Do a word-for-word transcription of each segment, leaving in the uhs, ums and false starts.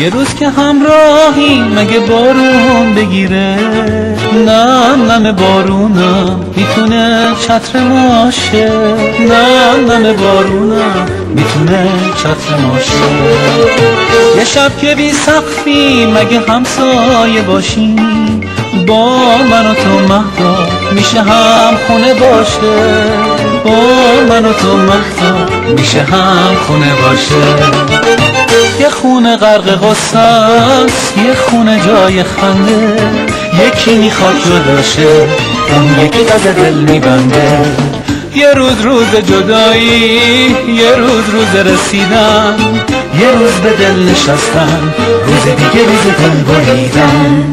یه روز که همراهی مگه بارون بگیره؟ نم نم بارونم میتونه چتر ماشه، نم نم بارونم میتونه چتر ماشه. یه شب که بی سقفی مگه همسایه باشیم، با من و تو مهدا میشه هم خونه باشه، با من و تو مهدا میشه هم خونه باشه. یه خونه غرق غصه است، یه خونه جای خنده، یکی میخواد جداشه، اون یکی دست دل میبنده. یه روز روز جدایی، یه روز روز رسیدن، یه روز به دل نشستن، روز دیگه روز دل بریدن.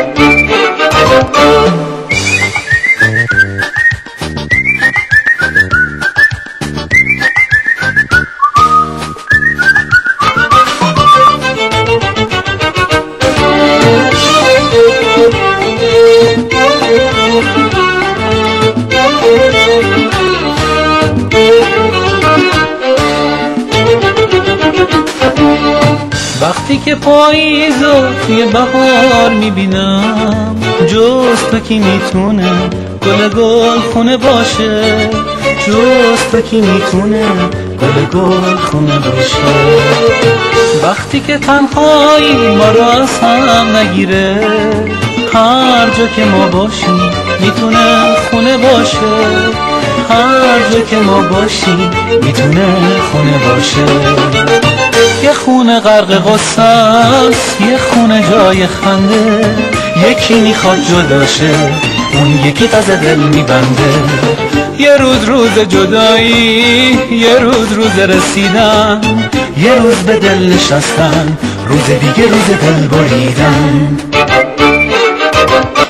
وقتی که پاییزو توی بهار میبینم، جز تو کی میتونه گل گل خونه باشه، جز تو کی میتونه گل گل خونه باشه. وقتی که تنهایی ما رو از هم نگیره، هر جا که ما باشیم میتونه خونه باشه، هر جا که ما باشیم میتونه خونه باشه. یه خونه غرق غصه است، یه خونه جای خنده، یکی میخواد جداشه، اون یکی تازه دل میبنده. یه روز روز جدایی، یه روز روز رسیدن، یه روز به دل نشستن، روز دیگه روز دل بریدن.